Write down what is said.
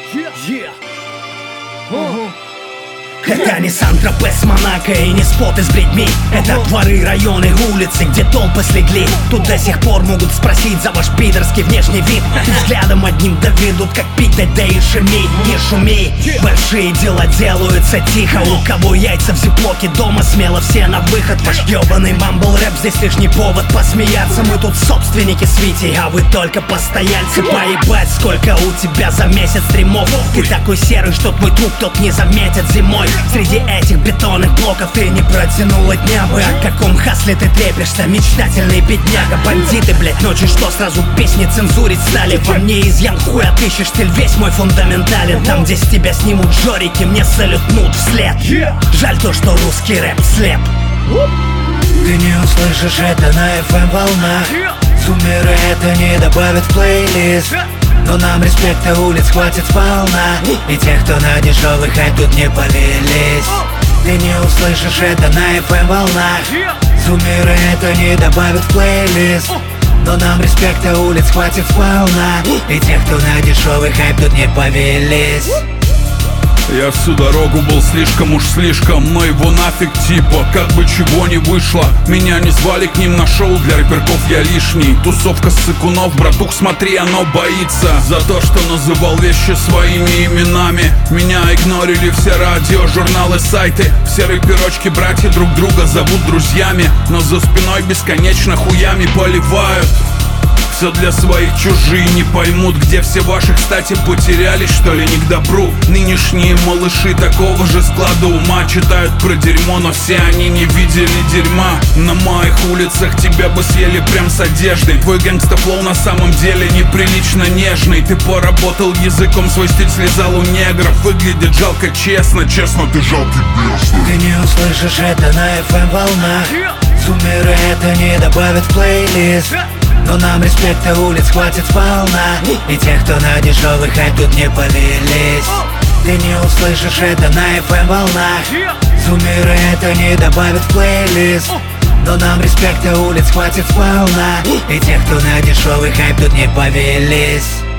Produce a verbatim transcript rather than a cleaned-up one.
Yeah. Uh-huh. Это не Сан-Тропе с Монако и не споты с бредьми. Это дворы, районы, улицы, где толпы слегли. Тут до сих пор могут спросить за ваш пидорский внешний вид. Взглядом одним доведут, как пить дать, да и шуми. Не шуми, большие дела делаются тихо. У кого яйца в зиплоке дома, смело все на выход. Ваш ёбаный мамбл рэп здесь лишний повод посмеяться. Мы тут собственники свити, а вы только постояльцы. Поебать, сколько у тебя за месяц стримов. Ты такой серый, что твой труп тот не заметит зимой. Среди этих бетонных блоков ты не протянула дня бы. О каком хасле ты трепишься, мечтательный бедняга. Бандиты, блять, ночью что, сразу песни цензурить стали? Во мне изъян хуй, отыщешь, стиль весь мой фундаментален. Там, где с тебя снимут жорики, мне салютнут вслед. Жаль то, что русский рэп слеп. Ты не услышишь это на эф эм волнах. Суммеры это не добавят в плейлист. Но нам респекта улиц хватит сполна. И тех, кто на дешевый хайп тут не повелись. Ты не услышишь это на эф эм волнах. Суммеры это не добавят в плейлист. Но нам респекта улиц хватит сполна. И тех, кто на дешевый хайп тут не повелись. Я всю дорогу был слишком уж слишком, но его нафиг типа, как бы чего не вышло. Меня не звали к ним на шоу, для рэперков я лишний. Тусовка ссыкунов, братух, смотри, оно боится. За то, что называл вещи своими именами. Меня игнорили все радио, журналы, сайты. Все рэперочки, братья друг друга зовут друзьями. Но за спиной бесконечно хуями поливают. Все для своих, чужие не поймут, где все ваши, кстати, потерялись, что ли, не к добру. Нынешние малыши такого же склада ума читают про дерьмо, но все они не видели дерьма. На моих улицах тебя бы съели прям с одеждой. Твой гэнгста-флоу на самом деле неприлично нежный. Ты поработал языком, свой стиль слезал у негров. Выглядит жалко, честно, честно, ты жалкий бездарь. Ты не услышишь это на эф эм волнах. Суммеры это не добавят в плейлист. Но нам респекта улиц хватит сполна. И тех, кто на дешевый хайп тут не повелись. Ты не услышишь это на эф эм волнах. Суммеры это не добавят в плейлист. Но нам респекта улиц хватит сполна. И тех, кто на дешевый хайп тут не повелись.